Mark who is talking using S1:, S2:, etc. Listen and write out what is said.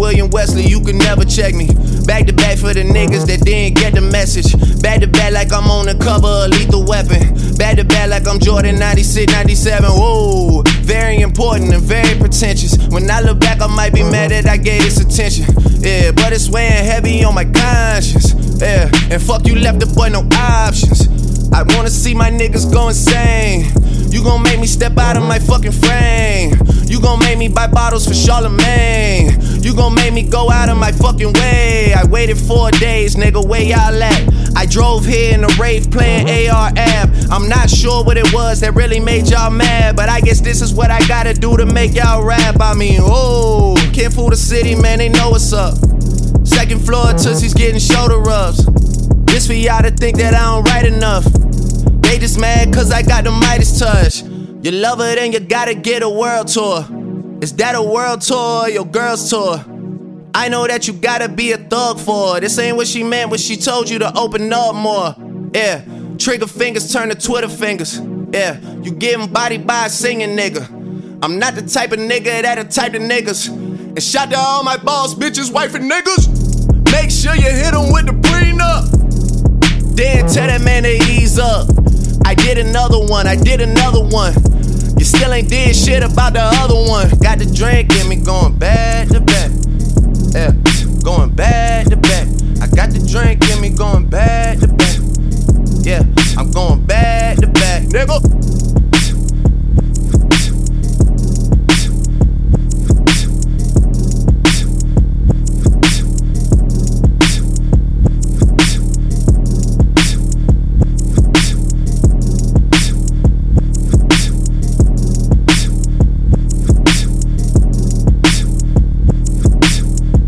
S1: William Wesley, you can never check me. Back to back for the niggas that didn't get the message. Back to back like I'm on the cover of Lethal Weapon. Back to back like I'm Jordan 96, 97. Whoa, very important and very pretentious. When I look back, I might be mad that I gave this attention. Yeah, but it's weighing heavy on my conscience. Yeah, and fuck you left the boy no options. I wanna see my niggas go insane. You gon' make me step out of my fucking frame. You gon' make me buy bottles for Charlemagne. You gon' make me go out of my fucking way. I waited 4 days, nigga, where y'all at? I drove here in a rave playing AR-AB. I'm not sure what it was that really made y'all mad, but I guess this is what I gotta do to make y'all rap. I mean, oh, can't fool the city, man, they know what's up. Second floor, Tootsie's getting shoulder rubs. This for y'all to think that I don't write enough. They just mad cause I got the Midas touch. You love her, then you gotta get a world tour. Is that a world tour or your girl's tour? I know that you gotta be a thug for her. This ain't what she meant when she told you to open up more. Yeah, trigger fingers turn to Twitter fingers. Yeah, you getting bodied by a singing nigga. I'm not the type of nigga that'll type of niggas. And shout to all my boss bitches, wife and niggas. Make sure you hit them with the prenup. Then tell that man to ease up. I did another one. You still ain't did shit about the other one. Got the drink in me going back to back. Yeah, going back to back. I got the drink in me going back to back. Yeah, I'm going